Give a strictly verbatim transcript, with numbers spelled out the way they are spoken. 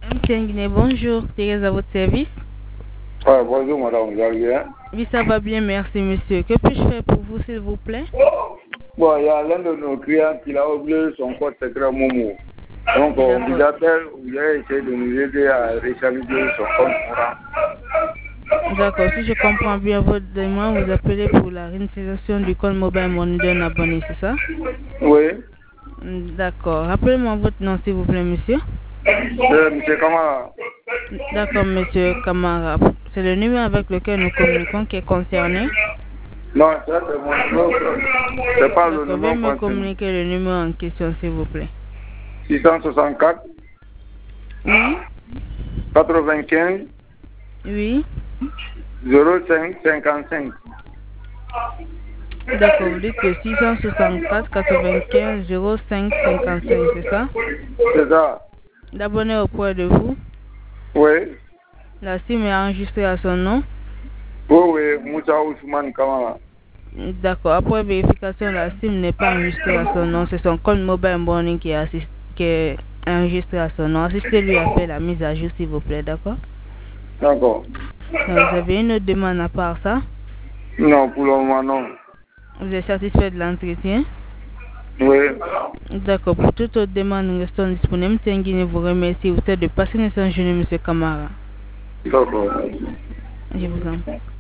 Guinée, bonjour, Thérèse à votre service. Ouais, bonjour madame, vous allez bien? Oui, ça va bien, merci monsieur. Que puis-je faire pour vous, s'il vous plaît? Bon, il y a l'un de nos clients qui a oublié son code secret Momo. Donc, on vous appelle, vous avez essayé de nous aider à récupérer son compte courant. D'accord, si je comprends bien votre demande, vous appelez pour la réinitialisation du compte mobile money d'un abonné, c'est ça? Oui. D'accord. Rappelez-moi votre nom, s'il vous plaît, monsieur. Euh, monsieur Kamara. D'accord, monsieur Kamara. C'est le numéro avec lequel nous communiquons qui est concerné? Non, ça c'est mon numéro. C'est pas le numéro. Veuillez me communiquer le numéro en question, s'il vous plaît. six cent soixante-quatre. Oui. quatre-vingt-quinze. Oui. zéro cinq cinquante-cinq. D'accord, vous dites que six cent soixante-quatre quatre-vingt-quinze zéro cinq cinquante-cinq, c'est ça? C'est ça. D'abonner auprès de vous? Oui. La SIM est enregistrée à son nom? Oui, oui, Moussa Ousmane Kamara. D'accord, après vérification, la SIM n'est pas enregistrée à son nom, c'est son compte mobile money qui est, assist... qui est enregistré à son nom. Assistez-lui à faire la mise à jour, s'il vous plaît, d'accord? D'accord. Vous avez une autre demande à part ça? Non, pour le moment, non. Vous êtes satisfait de l'entretien? Oui. D'accord, pour toute autre demande, nous restons disponibles. Tenguine vous remercie. Vous êtes de passer une journée, monsieur Kamara. D'accord. Je vous en prie.